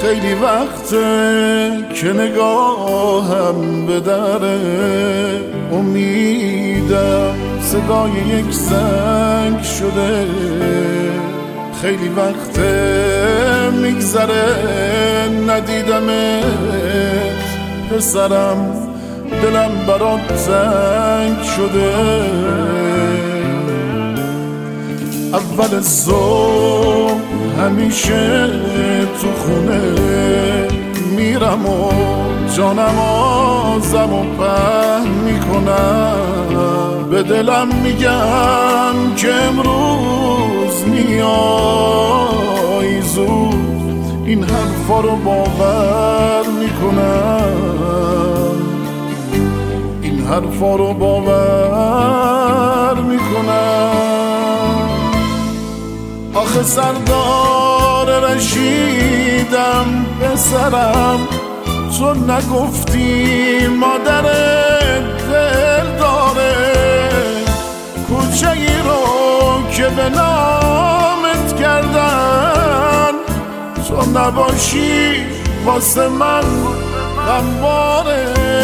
خیلی وقته که نگاهم به در امیدم صدای یک زنگ شده. خیلی وقته میگذره ندیدمت پسرم، دلم برات تنگ شده. اول صبح همیشه تو خونه میرم و جانم آزم و پهن میکنم. به دلم میگم که امروز میای زود، این حرفا رو باور میکنم، این حرفا رو باور میکنم. آخه سردار رشیدم پسرم، تو نگفتی مادر دل داره. کوچه ای رو که به نامت کردن، تو نباشی واسه من غمباره.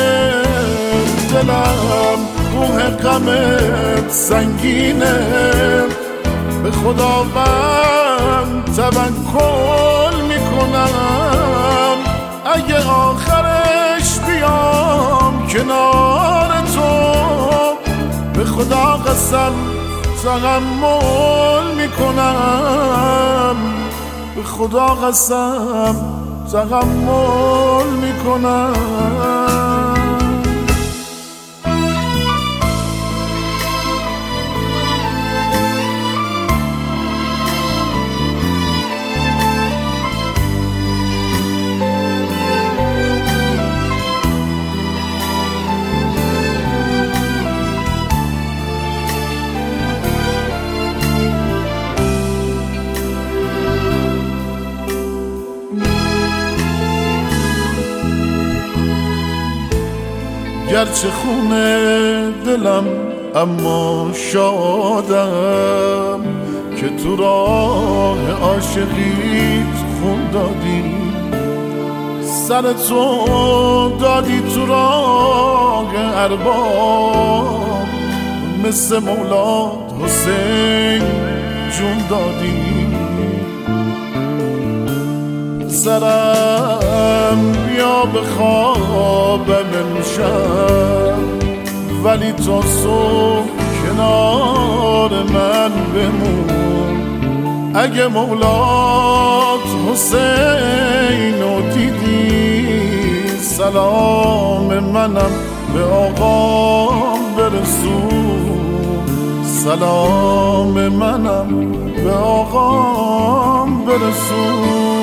دلم کوه غمت سنگینه، به خداوند توکل میکنم. اگه آخرش بیام کنار تو، به خدا قسم تحمل میکنم، به خدا قسم تحمل میکنم. گرچه خونه دلم اما شادم که تو راه عاشقیت خون دادی. سر تو دادی تو راه ارباب، مثل مولاد حسین جون دادی. سرم بیا به خوابم امشب، ولی تا صبح کنار من بمون. اگه مولات حسین رو دیدی، سلام منم به آقام برسون، سلام منم به آقام برسون.